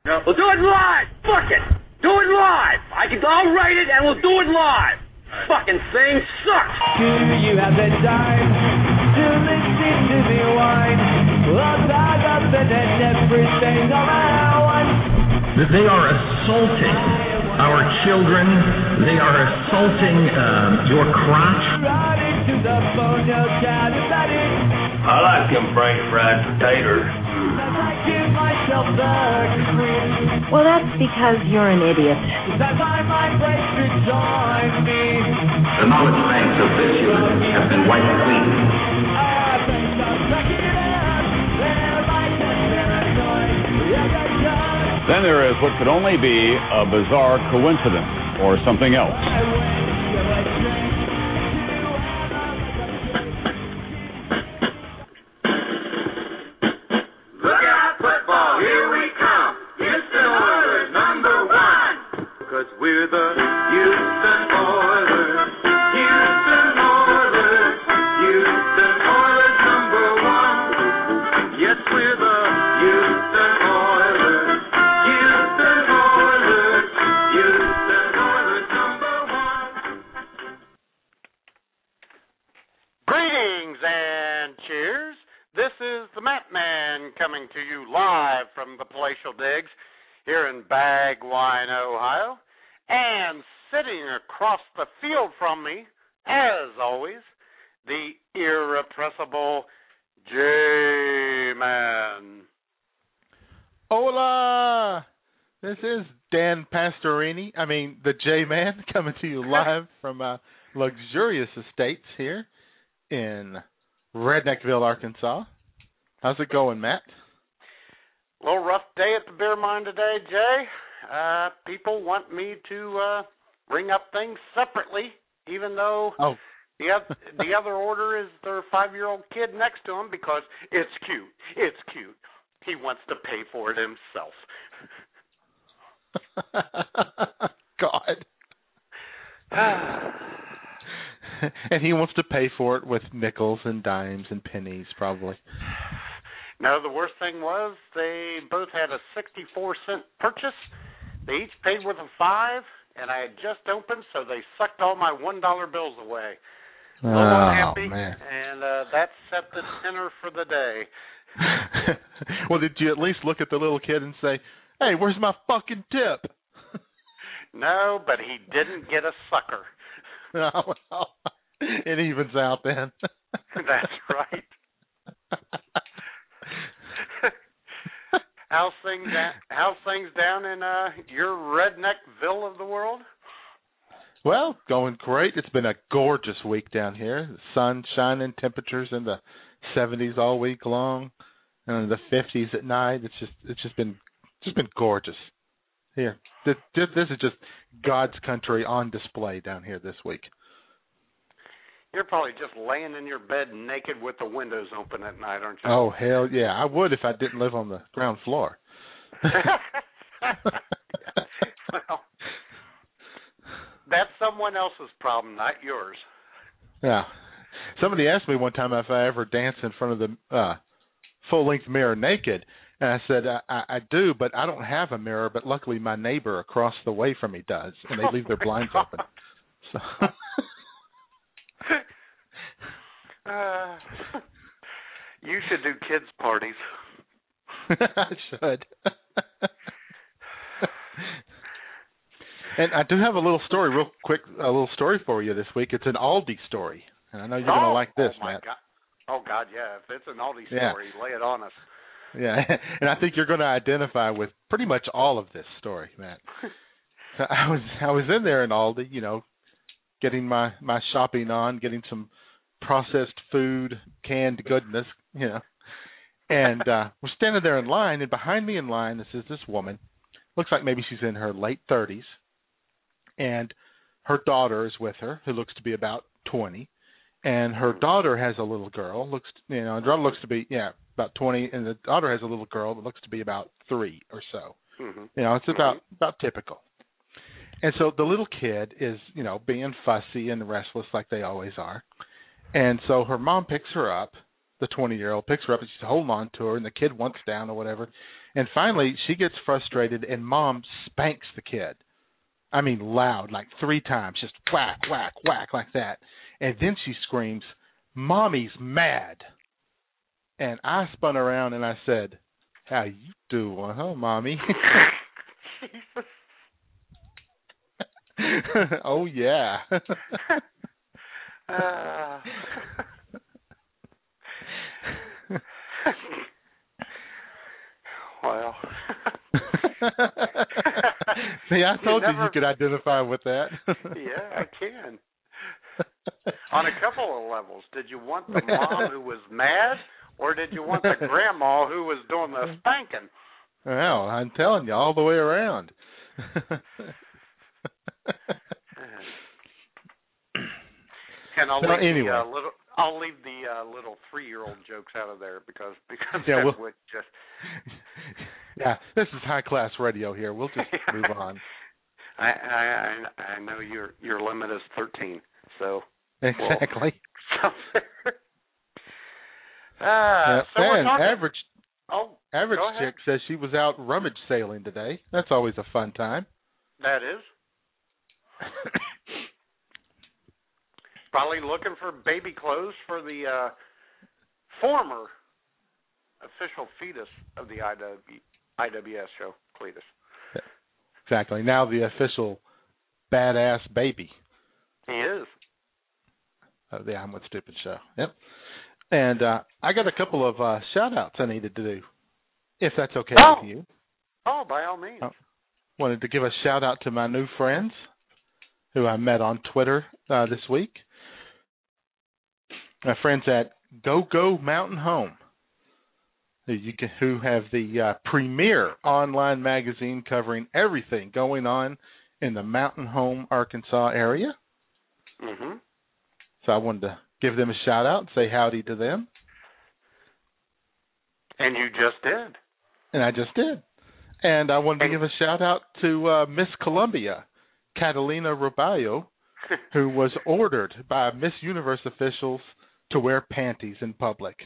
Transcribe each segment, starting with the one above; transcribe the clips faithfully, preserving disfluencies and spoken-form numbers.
No. We'll do it live. Fuck it. Do it live. I can. I'll write it and we'll do it live. Right. Fucking thing sucks. Do you have the time to listen to me whine? I'll talk up and everything around. They are assaulting our children. They are assaulting um, your crotch. Right into the phone, you'll shout about it. I like them Frank fried potatoes. I give myself the cream. Well, that's because you're an idiot. Because I might break to join me. The knowledge banks of this unit have been wiped clean. I think I'll check it out. They're like a paranoid. Then there is what could only be a bizarre coincidence or something else. Look out, football, here we come. Houston Oilers, number one. Because we're the Houston Oilers. Houston Oilers. Houston Oilers, number one. Yes, we're the Houston Oilers. Houston Oilers. Houston Oilers, number one. Greetings and cheers. This is the Matt Man coming to you live from the Palatial Digs here in Bagwine, Ohio. And sitting across the field from me, as always, the irrepressible J-Man. Hola! This is Dan Pastorini, I mean, the J-Man, coming to you live from uh, luxurious estates here in Redneckville, Arkansas. How's it going, Matt? A little rough day at the beer mine today, Jay. Uh, people want me to uh, bring up things separately, even though oh. the, other, the other order is their five-year-old kid next to him because it's cute. It's cute. He wants to pay for it himself. God. And he wants to pay for it with nickels and dimes and pennies, probably. No, the worst thing was they both had a sixty-four cent purchase. They each paid with a five, and I had just opened, so they sucked all my one dollar bills away. Oh, unhappy, man. And uh, that set the tenor for the day. Well, did you at least look at the little kid and say, hey, where's my fucking tip? No, but he didn't get a sucker. Oh, well, it evens out then. That's right. How's things, how's things down in uh, your redneckville of the world? Well, going great. It's been a gorgeous week down here. The sun shining, temperatures in the seventies all week long, and in the fifties at night. It's just it's just been just been gorgeous here. This, this is just God's country on display down here this week. You're probably just laying in your bed naked with the windows open at night, aren't you? Oh, hell yeah. I would if I didn't live on the ground floor. Well, that's someone else's problem, not yours. Yeah. Somebody asked me one time if I ever dance in front of the uh, full-length mirror naked, and I said, I, I, I do, but I don't have a mirror, but luckily my neighbor across the way from me does, and they oh leave their blinds God. open. So... Uh, you should do kids' parties. I should. And I do have a little story, real quick, a little story for you this week. It's an Aldi story, and I know you're oh, going to like this, oh my Matt. God. Oh, God, yeah. If it's an Aldi Yeah. story, lay it on us. Yeah, and I think you're going to identify with pretty much all of this story, Matt. I was I was in there in Aldi, you know, getting my, my shopping on, getting some processed food, canned goodness, you know. And uh, we're standing there in line, and behind me in line, this is this woman. Looks like maybe she's in her late thirties. And her daughter is with her, who looks to be about twenty. And her daughter has a little girl, looks, you know, the daughter looks to be, yeah, about twenty. And the daughter has a little girl that looks to be about three or so. Mm-hmm. You know, it's about, about typical. And so the little kid is, you know, being fussy and restless like they always are. And so her mom picks her up, the twenty-year-old picks her up, and she's holding on to her, and the kid wants down or whatever. And finally, she gets frustrated, and Mom spanks the kid. I mean, loud, like three times, just whack, whack, whack, like that. And then she screams, "Mommy's mad." And I spun around and I said, "How you doing, huh, Mommy?" Oh, yeah. uh. Well. See, I told you, you, never... you could identify with that. Yeah, I can. On a couple of levels. Did you want the mom who was mad, or did you want the grandma who was doing the spanking? Well, I'm telling you, all the way around. And I'll so leave anyway. the uh, little. I'll leave the uh, little three-year-old jokes out of there because because yeah, that we'll, would just. Yeah, this is high-class radio here. We'll just move on. I, I I know your your limit is thirteen, so exactly. Well, uh, so we're and talking, average oh, average go ahead. chick says she was out rummage sailing today. That's always a fun time. That is. Probably looking for baby clothes for the uh, former official fetus of the I W, I W S show, Cletus. Exactly. Now the official badass baby. He is. Of the I'm With Stupid show. Yep. And uh, I got a couple of uh, shout-outs I needed to do, if that's okay oh. with you. Oh, by all means. I wanted to give a shout-out to my new friends who I met on Twitter uh, this week. My friends at Go Go Mountain Home, who, you can, who have the uh, premier online magazine covering everything going on in the Mountain Home, Arkansas area. Mm-hmm. So I wanted to give them a shout-out and say howdy to them. And you just did. And I just did. And I wanted to give a shout-out to uh, Miss Columbia, Catalina Roballo, who was ordered by Miss Universe officials to wear panties in public.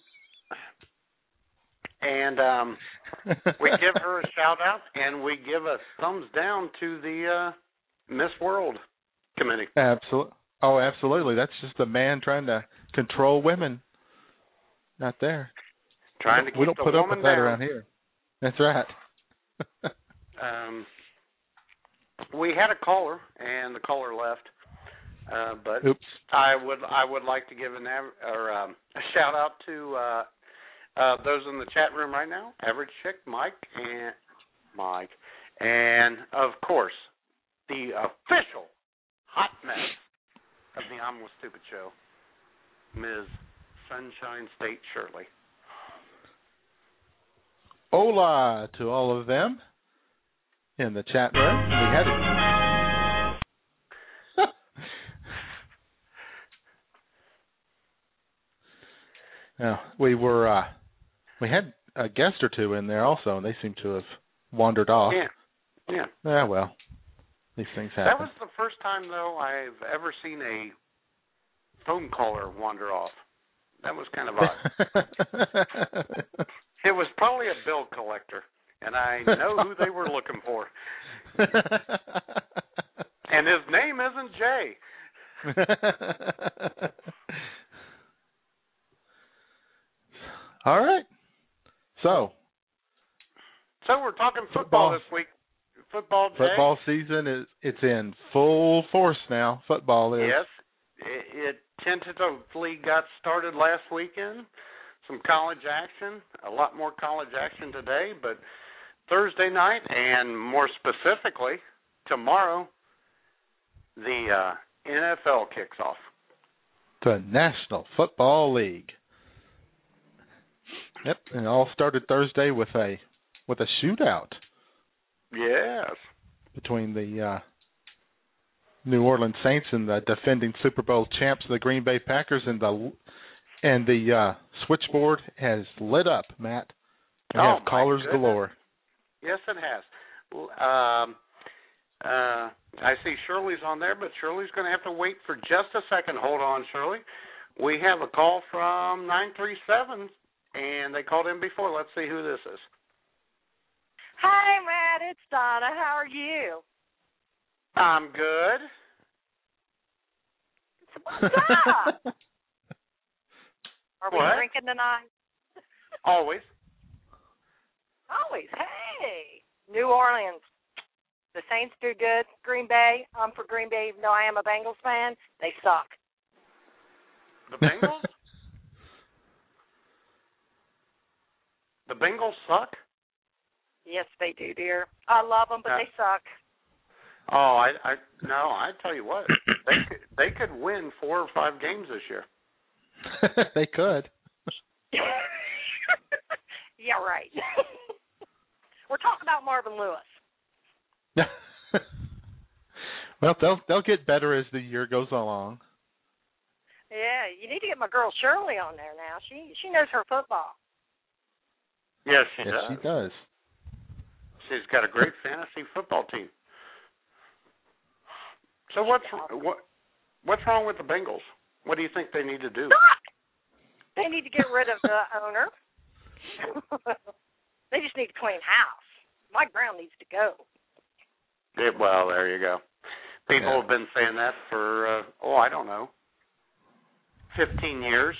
And um, we give her a shout-out, and we give a thumbs down to the uh, Miss World committee. Absolutely. Oh, absolutely. That's just a man trying to control women. Not there. Trying to keep we don't the put up woman with that down. around here. That's right. um, we had a caller, and the caller left. Uh, but Oops. I would I would like to give an av- or um, a shout out to uh, uh, those in the chat room right now. Average Chick, Mike, and Mike, and of course the official hot mess of the I'm With Stupid show, Miz Sunshine State Shirley. Hola to all of them in the chat room. We had it. Yeah, we were uh, we had a guest or two in there also, and they seem to have wandered off. Yeah, yeah. Yeah, well, these things happen. That was the first time, though, I've ever seen a phone caller wander off. That was kind of odd. It was probably a bill collector, and I know who they were looking for. And his name isn't Jay. All right. So. So we're talking football, football this week. Football, Jay. Football season is it's in full force now. Football is. Yes. It, it tentatively got started last weekend. Some college action, a lot more college action today, but Thursday night, and more specifically, tomorrow, the uh, N F L kicks off. The National Football League. Yep, and it all started Thursday with a with a shootout. Yes. Between the uh, New Orleans Saints and the defending Super Bowl champs, the Green Bay Packers, and the and the uh, switchboard has lit up, Matt. We oh, have callers goodness. galore. Yes, it has. Um, uh, I see Shirley's on there, but Shirley's going to have to wait for just a second. Hold on, Shirley. We have a call from nine three seven, and they called in before. Let's see who this is. Hi, Matt. It's Donna. How are you? I'm good. What's up? Are we What? drinking tonight? Always. Always. Hey. New Orleans. The Saints do good. Green Bay. I'm for Green Bay, even though I am a Bengals fan. They suck. The Bengals? The Bengals suck? Yes, they do, dear. I love them, but Uh, they suck. Oh, I, I no, I tell you what, they could, they could win four or five games this year. They could. Yeah, right. We're talking about Marvin Lewis. Well, they'll they'll get better as the year goes along. Yeah, you need to get my girl Shirley on there now. She she knows her football. Yes, she Yes, does. she does. She's got a great fantasy football team. So what's what what's wrong with the Bengals? What do you think they need to do? They need to get rid of the owner. They just need to clean house. Mike Brown needs to go. Yeah, well, there you go. People Yeah. have been saying that for uh, oh, I don't know, fifteen years.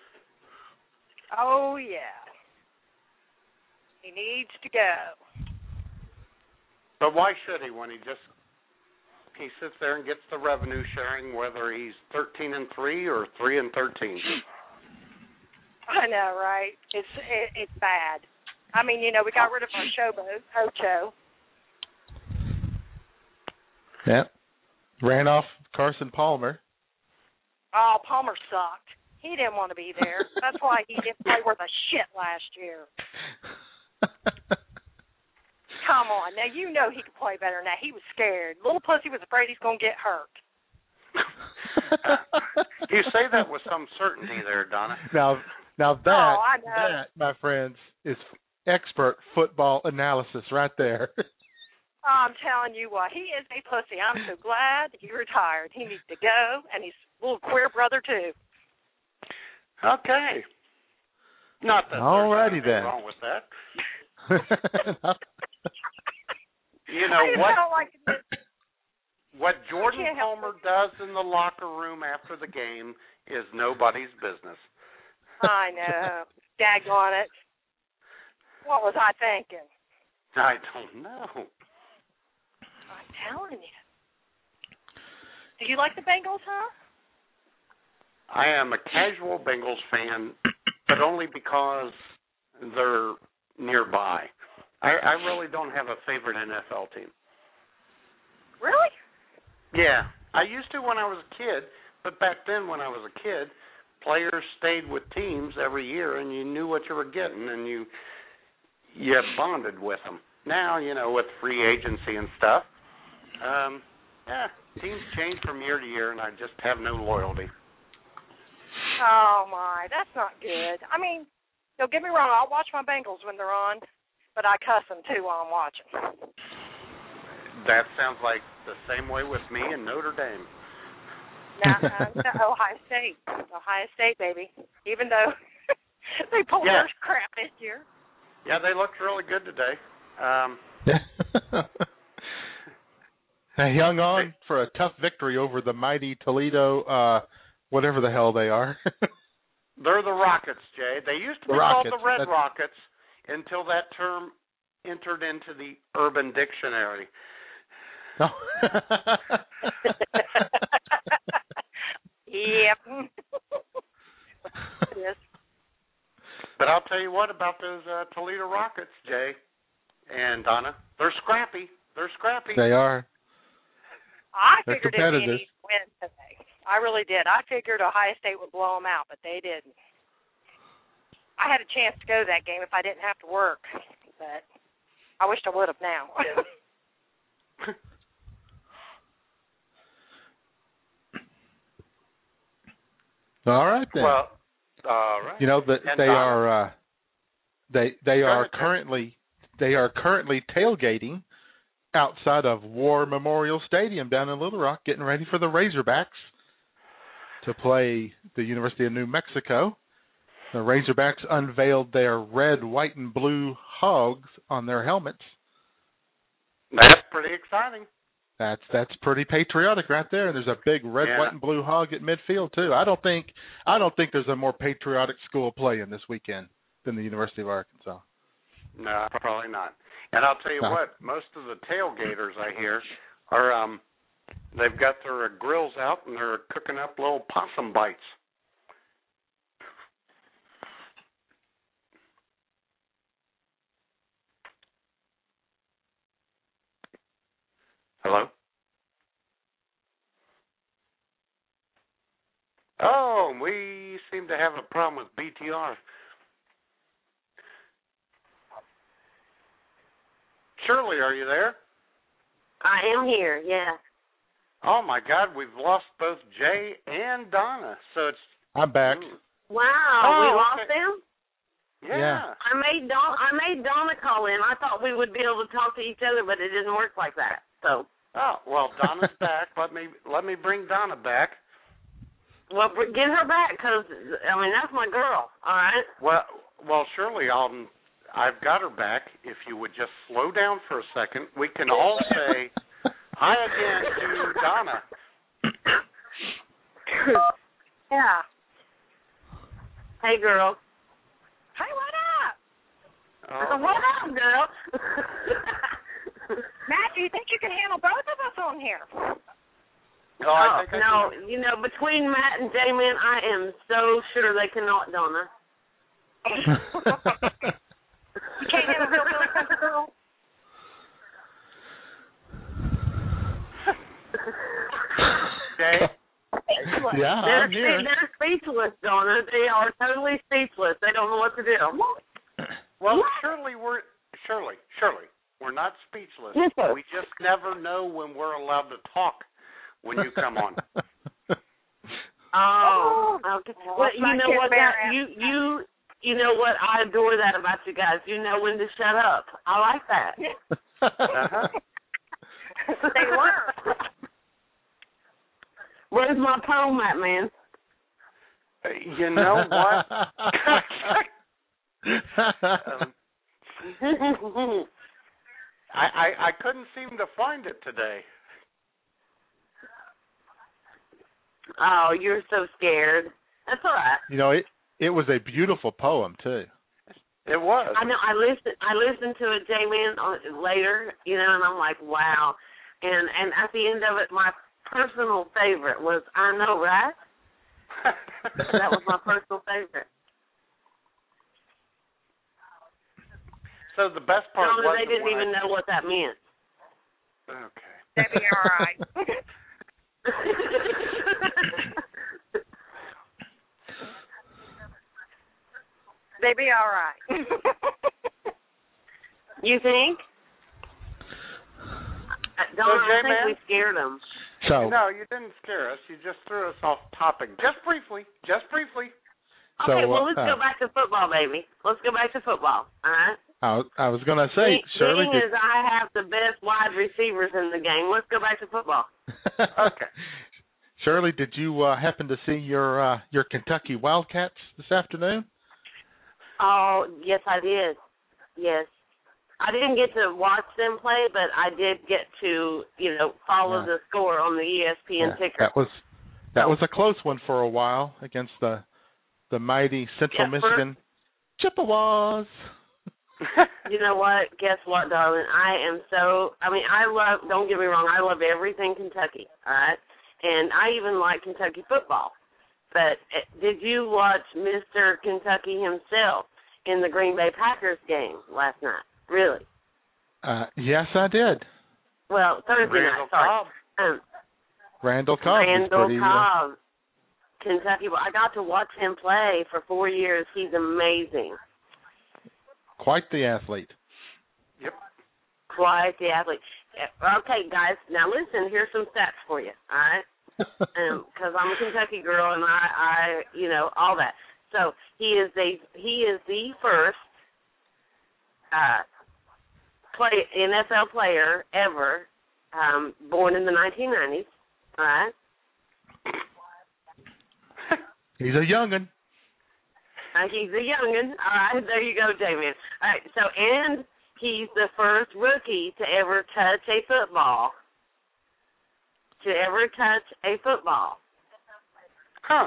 Oh yeah, he needs to go. But why should he when he just he sits there and gets the revenue sharing, whether he's thirteen and three or three and thirteen? I know, right? It's it, it's bad. I mean, you know, we got rid of our showboat, Ocho. Yeah. Ran off Carson Palmer. Oh, Palmer sucked. He didn't want to be there. That's why he didn't play worth a shit last year. Come on. Now, you know he could play better than that. He was scared. Little pussy was afraid he's going to get hurt. You say that with some certainty there, Donna. Now, now that, Oh, I know. that, my friends, is expert football analysis right there. I'm telling you what, he is a pussy. I'm so glad he retired. He needs to go, and he's a little queer brother, too. Okay. Not that Alrighty there's anything then. wrong with that. You know I what? felt like it. What Jordan can't help Palmer does in the locker room after the game is nobody's business. I know. Daggone it. What was I thinking? I don't know. I'm telling you. Do you like the Bengals, huh? I am a casual Bengals fan, but only because they're nearby. I, I really don't have a favorite N F L team. Really? Yeah, I used to when I was a kid, but back then when I was a kid, players stayed with teams every year, and you knew what you were getting, and you you bonded with them. Now, you know, with free agency and stuff, um, yeah, teams change from year to year, and I just have no loyalty. Oh, my. That's not good. I mean, don't get me wrong. I'll watch my Bengals when they're on, but I cuss them, too, while I'm watching. That sounds like the same way with me and Notre Dame. Now, uh, Ohio State. Ohio State, baby. Even though they pulled Yeah. their crap this year. Yeah, they looked really good today. Um, They hung on for a tough victory over the mighty Toledo, uh, whatever the hell they are. they're the Rockets, Jay. They used to be The called Rockets, the Red that's- Rockets until that term entered into the Urban Dictionary. No. Yep. Yes. But I'll tell you what about those uh, Toledo Rockets, Jay and Donna. They're scrappy. They're scrappy. They are. I They're figured it'd be an competitive. easy win today. I really did. I figured Ohio State would blow them out, but they didn't. I had a chance to go to that game if I didn't have to work, but I wished I would have now. All right then. Well, all right. You know that And they Donna? are uh, they they are ahead, Ted. currently they are currently tailgating outside of War Memorial Stadium down in Little Rock, getting ready for the Razorbacks to play the University of New Mexico. The Razorbacks unveiled their red, white, and blue hogs on their helmets exciting. That's that's pretty patriotic right there. And there's a big red, Yeah. white, and blue hog at midfield too. I don't think I don't think there's a more patriotic school playing this weekend than the University of Arkansas. No, probably not. And I'll tell you No. what, most of the tailgaters I hear are um, they've got their uh, grills out and they're cooking up little possum bites. Hello? Oh, we seem to have a problem with B T R. Shirley, are you there? I am here, yeah. Oh, my God, we've lost both Jay and Donna. So it's... I'm back. Wow, Oh, we lost okay. them? Yeah. Yeah. I made Don I made Donna call in. I thought we would be able to talk to each other, but it didn't work like that. So Oh, well, Donna's back. Let me let me bring Donna back. well, br- get her back, because, I mean, that's my girl, all right? Well, well, Shirley, I'll, I've got her back. If you would just slow down for a second, we can all say hi again to Donna. Yeah. Hey, girl. Hey, what up? Oh, What up, girl? Matt, do you think you can handle both of us on here? oh, I think I no, can- you know, between Matt and J-Man, I am so sure they cannot, Donna. You can't handle Hillbilly Country Girl? Jay? Yeah, They're, I'm here. they're speechless, Donna. They are totally speechless. They don't know what to do. Well, Shirley, we're Shirley, Shirley, we're not speechless. Yes, sir. We just never know when we're allowed to talk when you come on. Oh, okay. Well, That's you my know kid what? Bear That, you you you know what? I adore that about you guys. You know when to shut up. I like that. Uh-huh. They learn. Where's my poem at, man? Uh, You know what? um, I, I I couldn't seem to find it today. Oh, you're so scared. That's all right. You know, it it was a beautiful poem too. It was. I know. I listened. I listened to it, J-Man, on- later. You know, and I'm like, wow. And and at the end of it, my personal favorite was "I Know, Right?" That was my personal favorite. So the best part Donna, was they didn't when I- even know what that meant. Okay. That'd be all right. They'd be all right. You think? Uh, Donna, So, I think J-Man? we scared them. So No, you didn't scare us. You just threw us off topic. Just briefly. Just briefly. So, Okay, well, uh, let's go back to football, baby. Let's go back to football, all right? I was, I was going to say, Being Shirley, being did, as I have the best wide receivers in the game, let's go back to football. Okay. Shirley, did you uh, happen to see your uh, your Kentucky Wildcats this afternoon? Oh, yes, I did. Yes. I didn't get to watch them play, but I did get to, you know, follow Yeah. the score on the E S P N Yeah, ticker. that was that was a close one for a while against the the mighty Central Yeah, for- Michigan Chippewas. You know what? Guess what, darling? I am so, I mean, I love, don't get me wrong, I love everything Kentucky, all right? And I even like Kentucky football. But uh, did you watch Mister Kentucky himself in the Green Bay Packers game last night? Really? Uh, yes, I did. Well, Thursday Randall night, sorry. Cobb. Um, Randall Cobb was Randall pretty. Uh, Cobb, Kentucky. I got to watch him play for four years. He's amazing. quite the athlete. Yep. Quite the athlete. Yeah, okay, guys. Now listen. Here's some stats for you. All right. Because I'm a Kentucky girl and I, I, you know, all that. So he is the he is the first uh, play N F L player ever um, born in the nineteen nineties. All right. He's a young'un. Uh, he's a youngin. All right, there you go, Damien. All right, so and he's the first rookie to ever touch a football. To ever touch a football. Huh.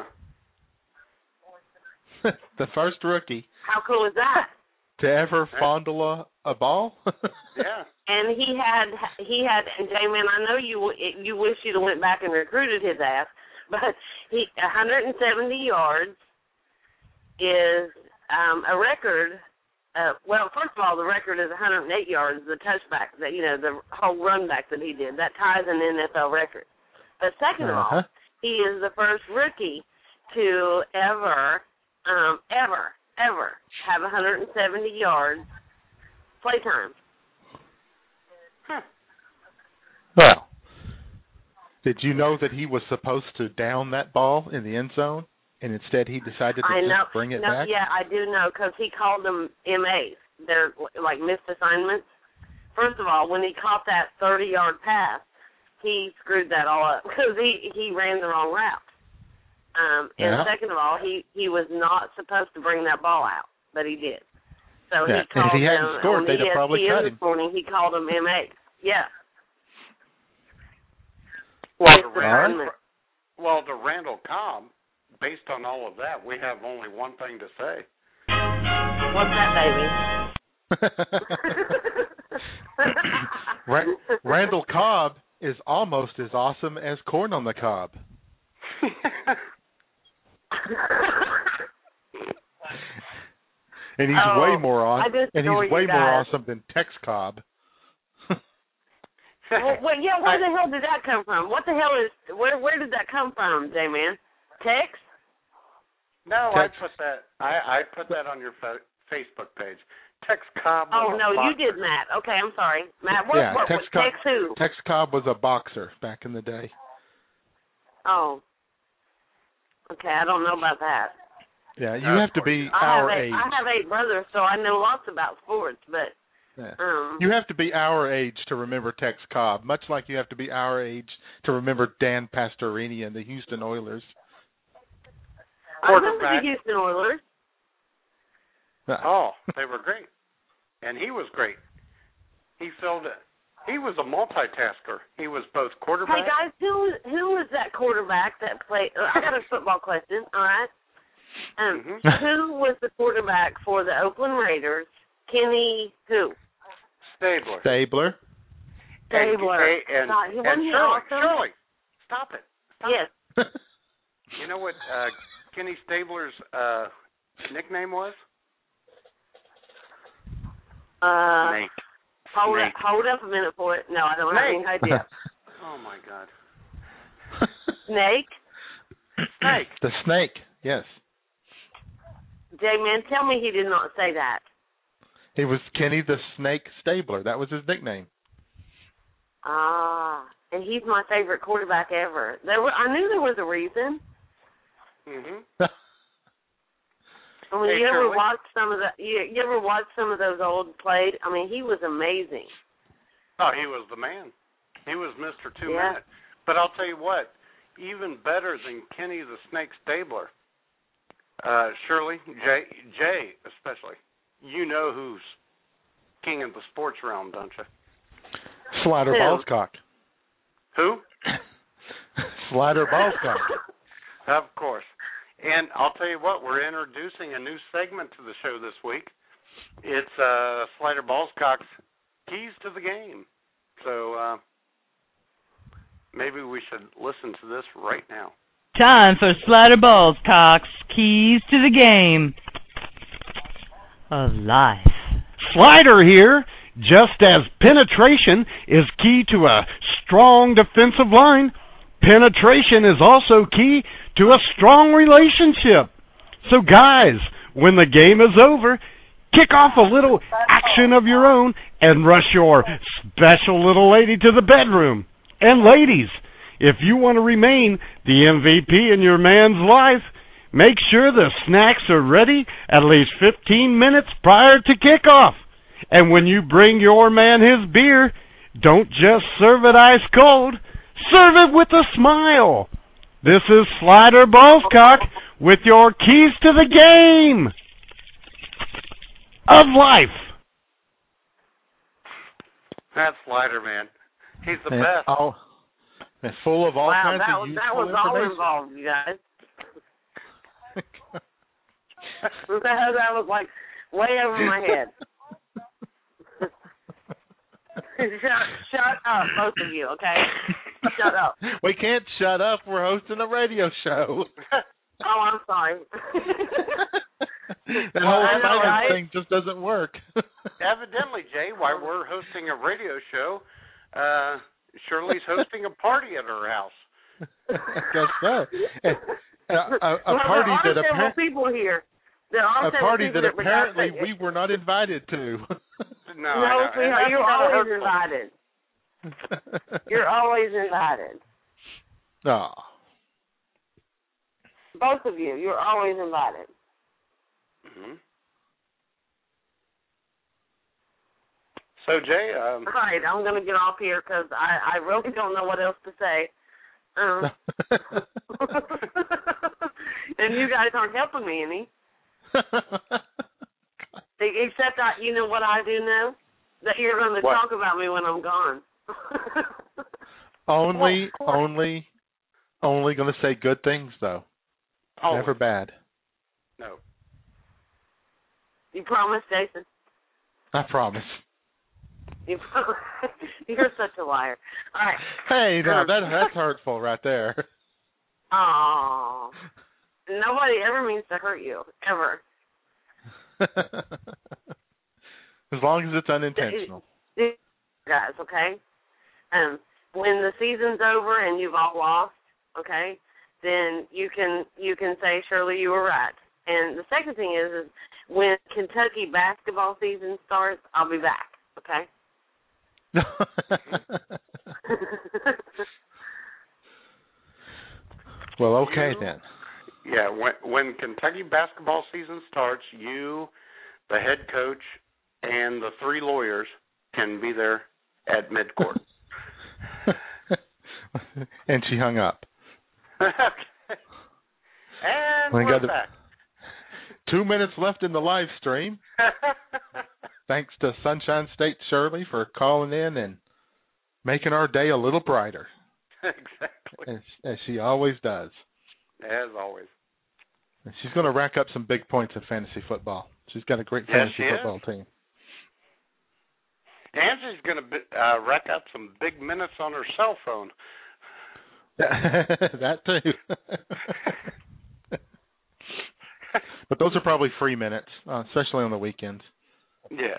The first rookie. How cool is that? To ever fondle a, a ball? Yeah. And he had, he had, and J-Man, I know you you wish you'd have went back and recruited his ass, but he one hundred seventy yards is um, a record. Uh, well, first of all, the record is one hundred eight yards, the touchback, that you know, the whole run back that he did. That ties an N F L record. But second uh-huh. of all, he is the first rookie to ever, um, ever, ever have one hundred seventy yards playtime. Huh. Well, did you know that he was supposed to down that ball in the end zone, and instead he decided to I just know, bring it no, back? Yeah, I do know, because he called them M As. They're like missed assignments. First of all, when he caught that thirty-yard pass, he screwed that all up because he, he ran the wrong route. Um, and yeah. second of all, he, he was not supposed to bring that ball out, but he did. So yeah. he called and if he hadn't them scored, on they'd have probably E S P N cut this him. morning. He called them M As. Yeah. Well, Missed to Randall, assignment. well, to Randall Cobb, based on all of that, we have only one thing to say. What's that, baby? Ra- Randall Cobb is almost as awesome as Corn on the Cob. And he's Oh, way more I awesome. just And know he's you way more guys. awesome than Tex Cobb. well, well, yeah, where the hell did that come from? What the hell is where? Where did that come from, J-Man? Tex? No, Tex. I put that. I, I put that on your fa- Facebook page. Tex Cobb. Was Oh a no, you boxer. did, Matt. Okay, I'm sorry, Matt. What? yeah, what, Tex what Cobb. Tex who? Tex Cobb was a boxer back in the day. Oh. Okay, I don't know about that. Yeah, you Uh, have to be I our have eight, age. I have eight brothers, so I know lots about sports, but Yeah. um. You have to be our age to remember Tex Cobb, much like you have to be our age to remember Dan Pastorini and the Houston Oilers. I remember Quarterback. the Houston Oilers. Oh, they were great, and he was great. He filled it. He was a multitasker. He was both quarterback. Hey guys, who who was that quarterback that played? Uh, I got a football question. All right. Um, Mm-hmm. who was the quarterback for the Oakland Raiders? Kenny who? Stabler. Stabler. Stabler. And, and, God, and, wasn't he Shirley, awesome? Shirley, stop it. Stop Yes. it. You know what uh, Kenny Stabler's uh, nickname was? Uh, Snake. hold Snake. up, hold up a minute for it. No, I don't have any idea. Oh, my God. Snake? Snake. The snake, yes. J-Man, tell me he did not say that. He was Kenny the Snake Stabler. That was his nickname. Ah, and he's my favorite quarterback ever. There were, I knew there was a reason. Mm-hmm. I mean, Hey, you ever Shirley? watch some of the? You, you ever watch some of those old played? I mean, he was amazing. Oh, he was the man. He was Mister Two Yeah. Minute. But I'll tell you what, even better than Kenny the Snake Stabler, uh, Shirley, Jay, Jay especially, you know who's king of the sports realm, don't you? Slider Who? Ballscock. Who? Slider Ballscock. Of course. And I'll tell you what, we're introducing a new segment to the show this week. It's uh, Slider Ballscock's Keys to the Game. So uh, maybe we should listen to this right now. Time for Slider Ballscock's Keys to the Game of Life. Slider here. Just as penetration is key to a strong defensive line, penetration is also key to a strong relationship. So guys, when the game is over, kick off a little action of your own and rush your special little lady to the bedroom. And ladies, if you want to remain the M V P in your man's life, make sure the snacks are ready at least fifteen minutes prior to kickoff. And when you bring your man his beer, don't just serve it ice cold, serve it with a smile. This is Slider Ballscock with your keys to the game of life. That's Sliderman. He's the and best. All, and full of all wow, kinds that of was, useful that was all information. involved, you guys. that, that was like way over my head. shut, shut up, both of you, okay? Shut up. We can't shut up. We're hosting a radio show. Oh, I'm sorry. That Well, whole I know, silence right? thing just doesn't work. Evidently, Jay, while we're hosting a radio show, uh, Shirley's hosting a party at her house. I guess so. And A, a, a well, party there that are several appar- people here. There are a several party people that that apparently forgot we were not invited to. No, No, I know. sweetheart, And you're that's kinda always hurtful. invited. You're always invited. No. Both of you, you're always invited. Mm-hmm. So, Jay, um, All right, I'm going to get off here because I, I really don't know what else to say. Um, and you guys aren't helping me any. Except, I, you know what I do know? That you're going to What? talk about me when I'm gone. only, only, only going to say good things, though. oh, Never bad. no. You promise, Jason? I promise. You promise? You're such a liar. All right. Hey, now Um, that that's hurtful right there. Oh, nobody ever means to hurt you, ever. As long as it's unintentional. Guys, okay? Um, when the season's over and you've all lost, okay, then you can you can say, Shirley, you were right. And the second thing is, is when Kentucky basketball season starts, I'll be back, okay? Well, okay You- then. Yeah, when, when Kentucky basketball season starts, you, the head coach, and the three lawyers can be there at midcourt. And she hung up. Okay. And We we're got back. Two minutes left in the live stream. Thanks to Sunshine State Shirley for calling in and making our day a little brighter, Exactly. as, as she always does. As always. And she's going to rack up some big points in fantasy football. She's got a great Yes, fantasy she is. football team. And she's going to uh, rack up some big minutes on her cell phone. That too. But those are probably free minutes, uh, especially on the weekends. Yeah.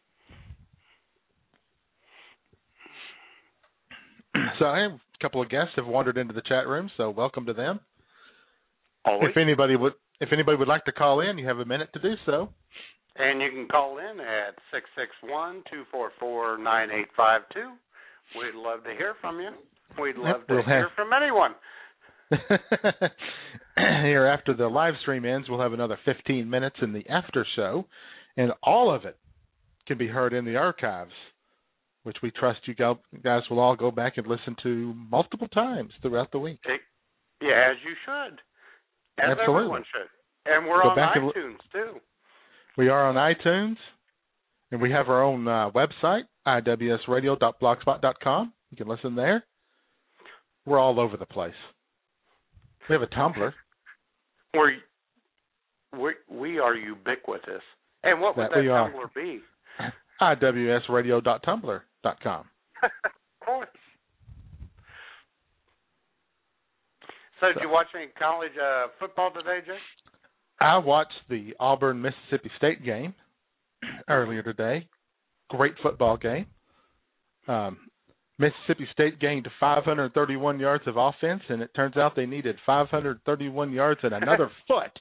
So I have a couple of guests have wandered into the chat room, so welcome to them. Always. If anybody would, if anybody would like to call in, you have a minute to do so. And you can call in at six six one, two four four, nine eight five two. We'd love to hear from you. We'd love Yep, to we'll hear have- from anyone. Here, after the live stream ends, we'll have another fifteen minutes in the after show, and all of it can be heard in the archives, which we trust you go- guys will all go back and listen to multiple times throughout the week. Yeah, as you should. As Absolutely. everyone should. And we're Go on back and iTunes, too. We are on iTunes, and we have our own uh, website, i w s radio dot blogspot dot com. You can listen there. We're all over the place. We have a Tumblr. We're, we we are ubiquitous. And what would That that we are. Tumblr be? i w s radio dot tumblr dot com. Of course. So, did you watch any college uh, football today, Jay? I watched the Auburn-Mississippi State game earlier today. Great football game. Um, Mississippi State gained five hundred thirty-one yards of offense, and it turns out they needed five hundred thirty-one yards and another foot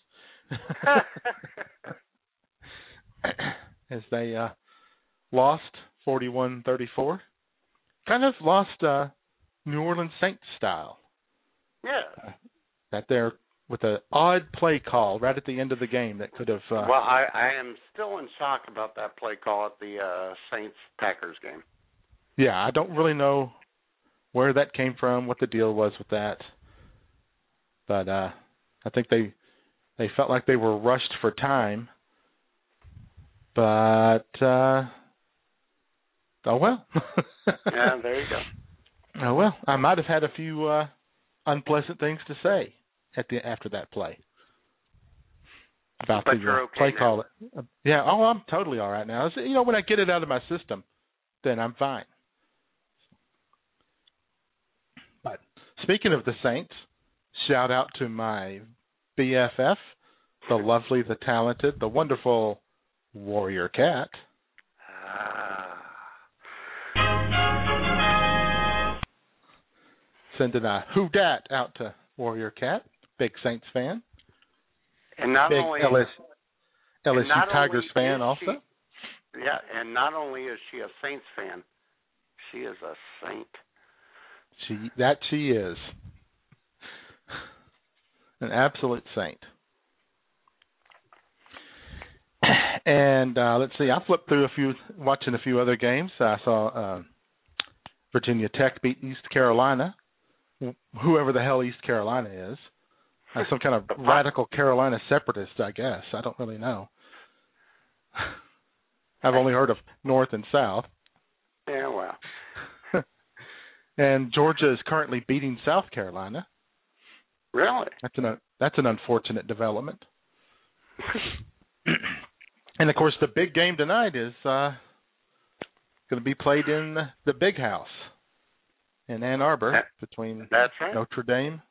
as they uh, lost forty-one thirty-four. Kind of lost uh, New Orleans Saints style. Yeah. That they're with an odd play call right at the end of the game that could have. Uh, Well, I, I am still in shock about that play call at the uh, Saints-Packers game. Yeah, I don't really know where that came from, what the deal was with that. But uh, I think they they felt like they were rushed for time. But uh, Oh, well. Yeah, there you go. Oh, well, I might have had a few uh, unpleasant things to say at the after that play. About but the you're uh, okay play now. call. Uh, yeah, oh, I'm totally all right now. You know, when I get it out of my system, then I'm fine. But speaking of the Saints, shout out to my B F F, the lovely, the talented, the wonderful Warrior Cat. Sending a who dat out to Warrior Cat, big Saints fan. And not big only L S U, L S U not Tigers only fan is also. She, yeah, and not only is she a Saints fan, she is a saint. She that she is. An absolute saint. And uh, let's see, I flipped through a few, watching a few other games. I saw uh, Virginia Tech beat East Carolina, whoever the hell East Carolina is. Uh, some kind of radical Carolina separatist, I guess. I don't really know. I've only heard of North and South. Yeah, well. And Georgia is currently beating South Carolina. Really? That's an that's an unfortunate development. And of course, the big game tonight is uh, going to be played in the Big House in Ann Arbor that, between that's right. Notre Dame,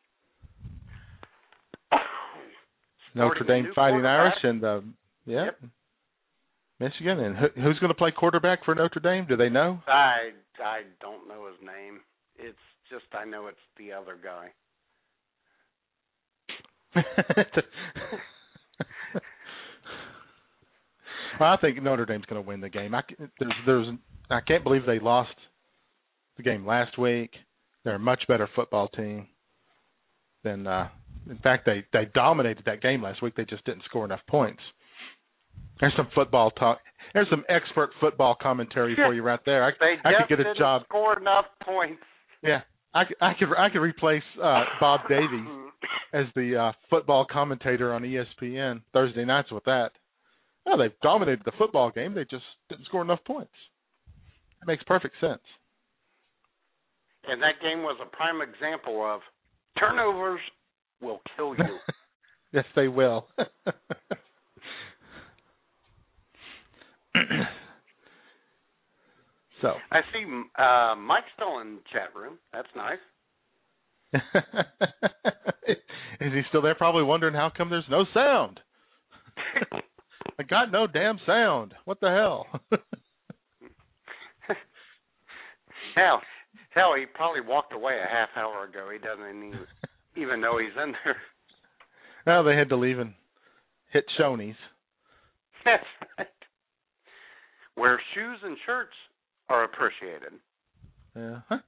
Notre Dame Fighting Irish, and the yeah, yep. Michigan. And who, who's going to play quarterback for Notre Dame? Do they know? I I don't know his name. It's just I know it's the other guy. Well, I think Notre Dame's going to win the game. I, there's, there's, I can't believe they lost the game last week. They're a much better football team than. Uh, in fact, they, they dominated that game last week. They just didn't score enough points. There's some football talk. There's some expert football commentary for you right there. I, they I just could get a didn't job. Score enough points. Yeah, I, I could I could replace uh, Bob Davies as the uh, football commentator on E S P N Thursday nights with that. Oh, they've dominated the football game. They just didn't score enough points. It makes perfect sense. And that game was a prime example of turnovers will kill you. Yes, they will. So I see uh, Mike's still in the chat room. That's nice. Is he still there? Probably wondering how come there's no sound. I got no damn sound. What the hell? hell, hell, he probably walked away a half hour ago. He doesn't even, even know he's in there. Well, they had to leave and hit Shoney's. That's right. Where shoes and shirts are appreciated. Yeah. Huh.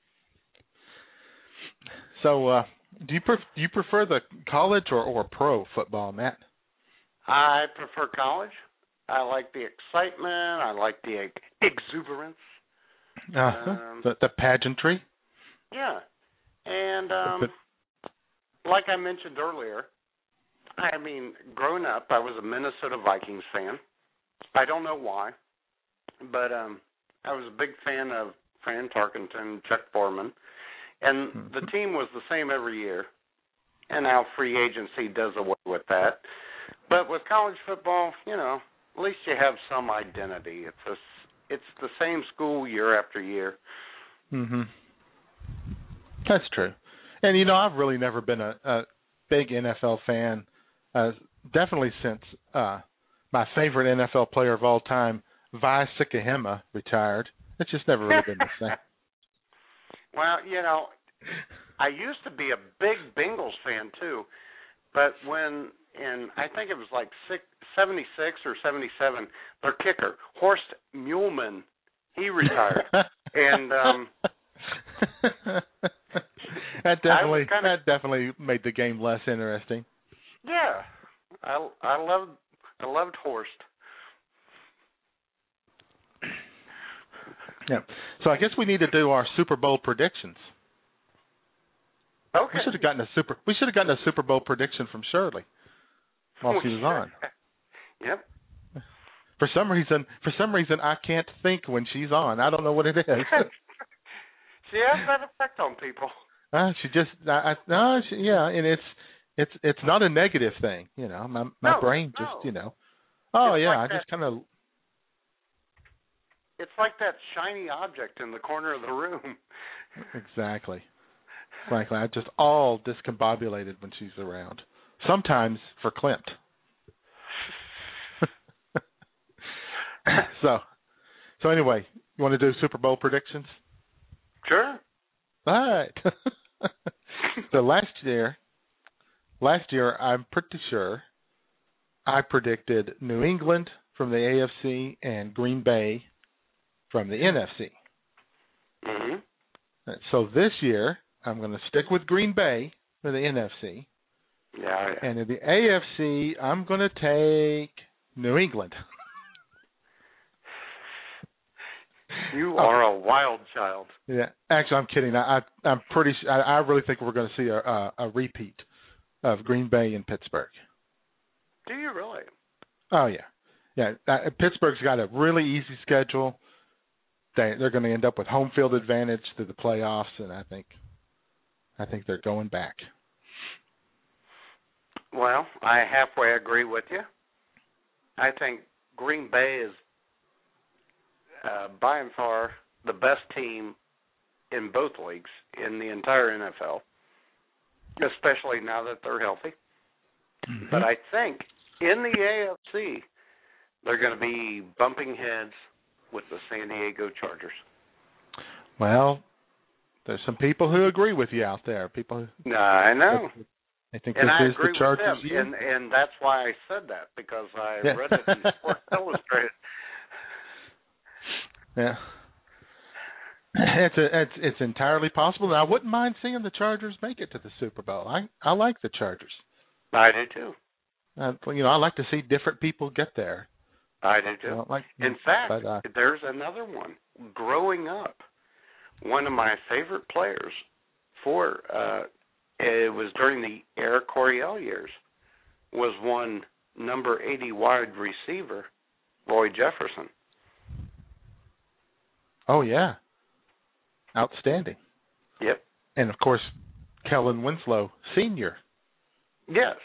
So, uh, do you pref- do you prefer the college or, or pro football, Matt? I prefer college. I like the excitement. I like the exuberance. Uh-huh. Um, the, the pageantry. Yeah, and um, like I mentioned earlier, I mean, growing up, I was a Minnesota Vikings fan. I don't know why, but um, I was a big fan of Fran Tarkenton, Chuck Foreman, and mm-hmm. the team was the same every year. And now free agency does away with that. But with college football, you know, at least you have some identity. It's a, it's the same school year after year. Mhm. That's true. And you know, I've really never been a, a big N F L fan. Uh, definitely since uh, my favorite N F L player of all time, Vi Sikahema, retired. It's just never really been the same. Well, you know, I used to be a big Bengals fan too, but when in I think it was like six, seventy-six or seventy-seven, their kicker Horst Muhlmann, he retired, and um, that definitely kinda, that definitely made the game less interesting. Yeah, I I loved I loved Horst. Yeah. So I guess we need to do our Super Bowl predictions. Okay. We should have gotten a super. We should have gotten a Super Bowl prediction from Shirley while she was on. Yep. For some reason, for some reason, I can't think when she's on. I don't know what it is. She has that effect on people. Uh, she just, I, I no, she, yeah, and it's, it's, it's not a negative thing, you know. My, my no, brain no. just, you know. Oh it's yeah, like I that, just kind of. It's like that shiny object in the corner of the room. Exactly. Frankly, I just all discombobulated when she's around. Sometimes for Clint. so, so anyway, you want to do Super Bowl predictions? Sure. All right. So last year, last year I'm pretty sure I predicted New England from the A F C and Green Bay from the N F C. Mm-hmm. So this year I'm going to stick with Green Bay for the N F C. Yeah, yeah. And in the A F C, I'm going to take New England. You are a wild child. Yeah, actually, I'm kidding. I, I I'm pretty. I, I really think we're going to see a, a a repeat of Green Bay and Pittsburgh. Do you really? Oh yeah, yeah. Uh, Pittsburgh's got a really easy schedule. They they're going to end up with home field advantage through the playoffs, and I think I think they're going back. Well, I halfway agree with you. I think Green Bay is uh, by and far the best team in both leagues in the entire N F L, especially now that they're healthy. Mm-hmm. But I think in the A F C, they're going to be bumping heads with the San Diego Chargers. Well, there's some people who agree with you out there. People. Who, no, I know. I think and this I is agree the Chargers with them, and, and that's why I said that, because I yeah. read it in Sports Illustrated. Yeah, it's a, it's it's entirely possible. And I wouldn't mind seeing the Chargers make it to the Super Bowl. I I like the Chargers. I do too. Uh, you know, I like to see different people get there. I do too. I like, in fact, but, uh, there's another one. Growing up, one of my favorite players for uh, it was during the Eric Coryell years was one number eighty wide receiver, Roy Jefferson. Oh yeah, outstanding. Yep. And of course, Kellen Winslow Senior. Yes.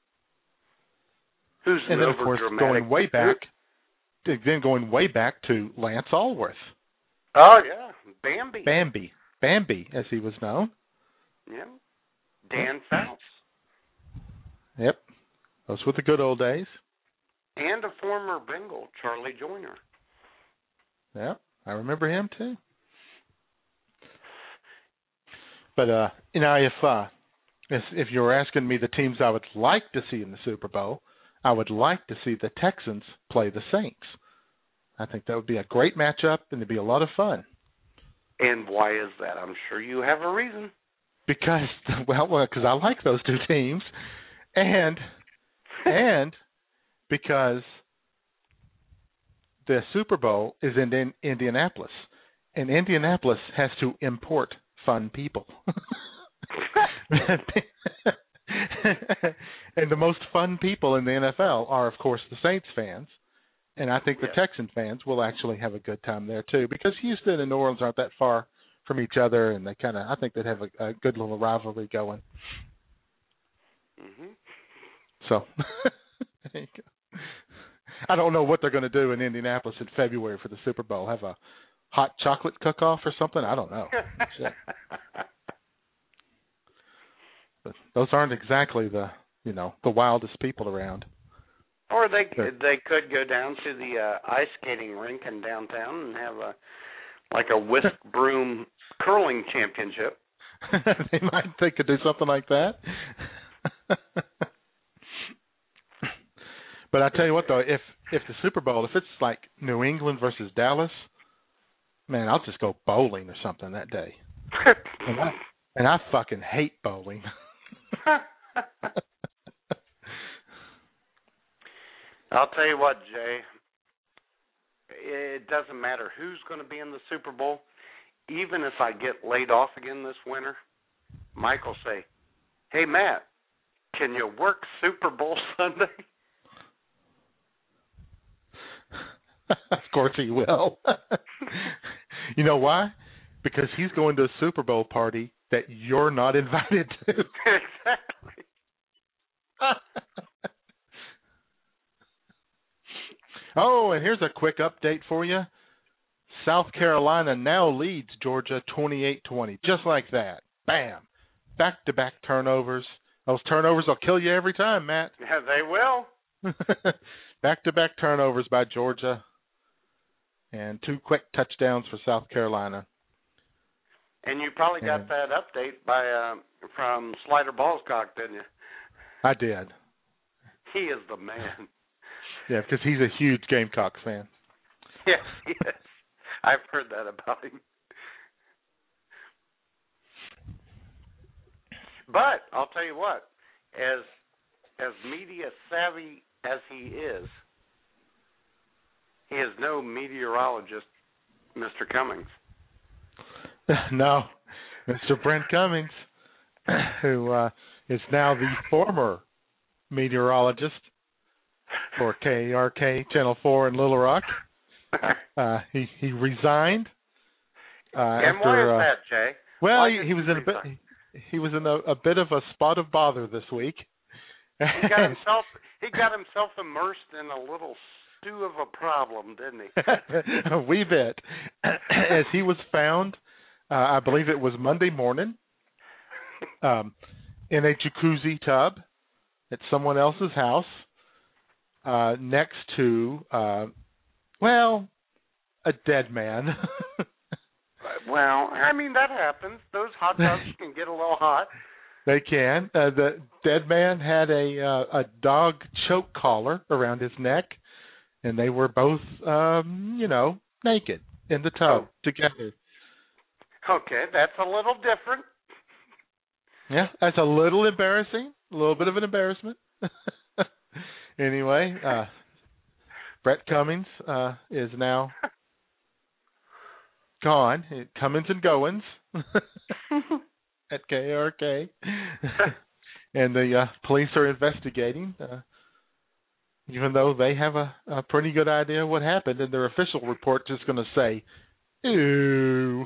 Who's and then of course going way back, then going way back to Lance Allworth. Oh yeah, Bambi. Bambi, Bambi, as he was known. Yeah. Dan Fouts. Yep. Those were the good old days. And a former Bengal, Charlie Joyner. Yep. I remember him too. But uh, you know, if uh, if, if you were asking me the teams I would like to see in the Super Bowl, I would like to see the Texans play the Saints. I think that would be a great matchup, and it'd be a lot of fun. And why is that? I'm sure you have a reason. Because well, because I like those two teams, and and because the Super Bowl is in, in Indianapolis, and Indianapolis has to import fun people. And the most fun people in the N F L are, of course, the Saints fans, and I think the yeah. Texan fans will actually have a good time there too, because Houston and New Orleans aren't that far from each other, and they kind of, I think they'd have a, a good little rivalry going. Mm-hmm. So, there you go. I don't know what they're going to do in Indianapolis in February for the Super Bowl. Have a hot chocolate cook-off or something? I don't know. But those aren't exactly the, you know, the wildest people around. Or they they could go down to the uh, ice skating rink in downtown and have a like a whisk broom curling championship. They might they could do something like that. But I tell you what, though, if if the Super Bowl, if it's like New England versus Dallas, man, I'll just go bowling or something that day. and, I, and I fucking hate bowling. I'll tell you what, Jay. It doesn't matter who's going to be in the Super Bowl. Even if I get laid off again this winter, Mike will say, "Hey, Matt, can you work Super Bowl Sunday?" Of course he will. You know why? Because he's going to a Super Bowl party that you're not invited to. Exactly. Oh, and here's a quick update for you. South Carolina now leads Georgia twenty-eight twenty, just like that. Bam. Back-to-back turnovers. Those turnovers will kill you every time, Matt. Yeah, they will. Back-to-back turnovers by Georgia and two quick touchdowns for South Carolina. And you probably got and, that update by uh, from Slider Ballscock, didn't you? I did. He is the man. Yeah, because he's a huge Gamecocks fan. Yes, he is. I've heard that about him. But I'll tell you what, as as media savvy as he is, he is no meteorologist, Mister Cummings. No, Mister Brent Cummings, who uh, is now the former meteorologist for K A R K Channel four in Little Rock. Uh, he he resigned. Uh, and after, why is uh, that, Jay? Well, Why he, did he was in a bit. He was in a, a bit of a spot of bother this week. He got himself he got himself immersed in a little stew of a problem, didn't he? A wee bit, as he was found. Uh, I believe it was Monday morning, um, in a jacuzzi tub at someone else's house, uh, next to, uh, well, a dead man. Well, I mean, that happens. Those hot tubs can get a little hot. They can. Uh, the dead man had a uh, a dog choke collar around his neck, and they were both, um, you know, naked in the tub oh. together. Okay, that's a little different. Yeah, that's a little embarrassing, a little bit of an embarrassment. Anyway, uh, Brett Cummings uh, is now gone. Cummings and Goins at K A R K. And the uh, police are investigating, uh, even though they have a, a pretty good idea what happened, and their official report just going to say, "Ew."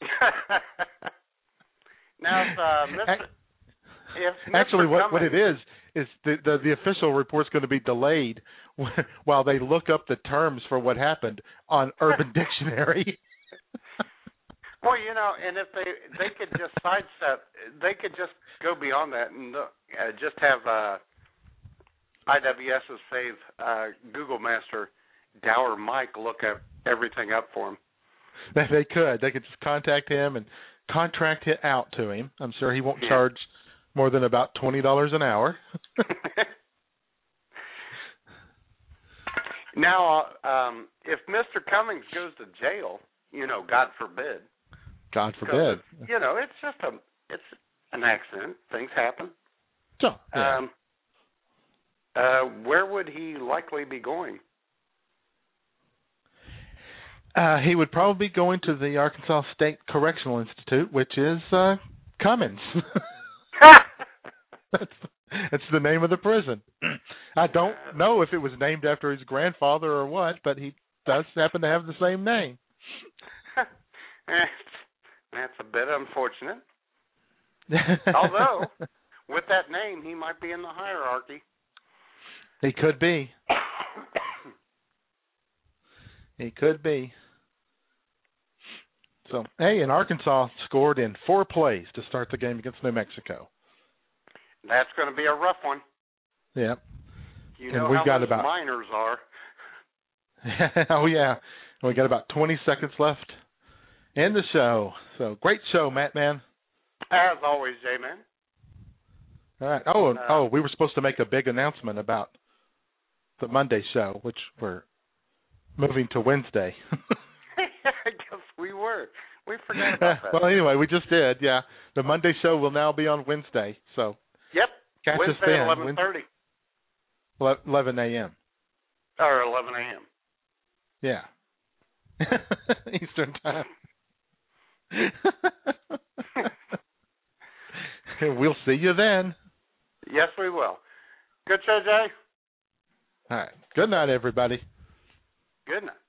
Now, if, uh, Mister If Mister Actually, what, Cummings, what it is is the, the the official report's going to be delayed while they look up the terms for what happened on Urban Dictionary. Well, you know, and if they they could just sidestep, they could just go beyond that and look, uh, just have uh, IWS's fave uh, Google Master Dower Mike look up everything up for them. They could. They could just contact him and contract it out to him. I'm sure he won't yeah. charge more than about twenty dollars an hour. Now, um, if Mister Cummings goes to jail, you know, God forbid. God forbid. You know, it's just a, it's an accident. Things happen. So, yeah. Um, uh, where would he likely be going? Uh, he would probably be going to the Arkansas State Correctional Institute, which is uh, Cummins. that's, that's the name of the prison. I don't know if it was named after his grandfather or what, but he does happen to have the same name. That's a bit unfortunate. Although, with that name, he might be in the hierarchy. He could be. He could be. So, hey, and Arkansas scored in four plays to start the game against New Mexico. That's going to be a rough one. Yeah. You know and we've how got those about, minors are. Oh, yeah. We got about twenty seconds left in the show. So, great show, Matt, man. As always, J-Man. All right. Oh, uh, oh, we were supposed to make a big announcement about the Monday show, which we're moving to Wednesday. I guess we were. We forgot about that. Well, anyway, we just did, yeah. The Monday show will now be on Wednesday. So Yep. catch Wednesday us then. at eleven thirty. eleven a.m. Or eleven a.m. Yeah. Eastern time. We'll see you then. Yes, we will. Good show, Jay. All right. Good night, everybody. Good night.